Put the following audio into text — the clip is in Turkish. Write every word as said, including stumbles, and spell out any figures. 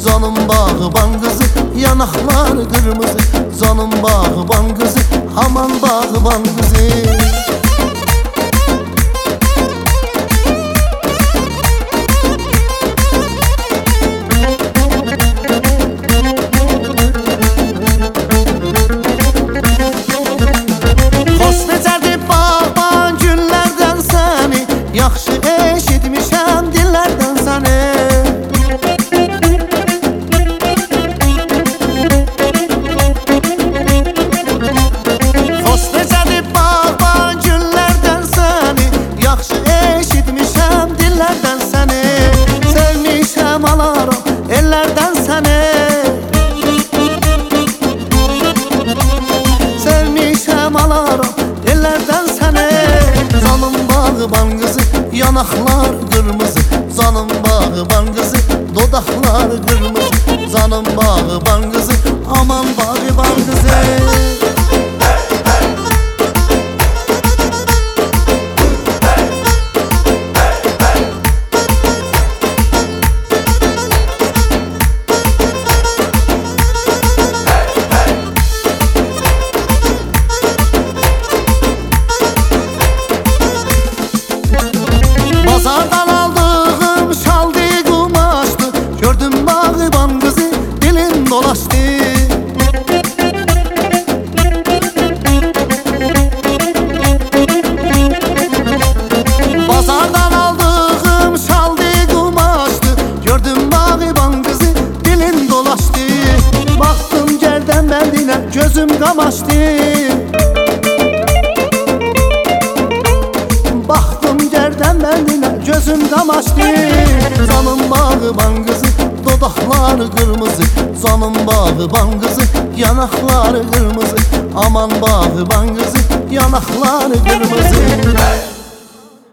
Canım bağban kızı, yanaklar kırmızı. Canım bağban kızı, aman bağban kızı. Yaxşı eşitmişəm dillərdən səni. Xoş necədir bağban günlərdən səni. Yaxşı eşitmişəm dillərdən səni. Sevmişəm alaram ellərdən səni. Sevmişəm alaram ellərdən səni. Canım bağban kızı, yanaklar kırmızı. Canım bağban kızı, dodaklar kırmızı. Canım bağban kızı, aman bağban kızı. Bazardan aldığım şaldı kumaştı. Gördüm bağban kızı, dilim dolaştı. Bazardan aldığım şaldı kumaştı. Gördüm bağban kızı, dilim dolaştı. Baktım gerden beldine, gözüm kamaştı. Baktım gerden beldine, gözüm kamaştı. Canım bağban kızı, dodaklar kırmızı. Canım bağban kızı, yanaklar kırmızı. Aman bağban kızı, yanaklar kırmızı.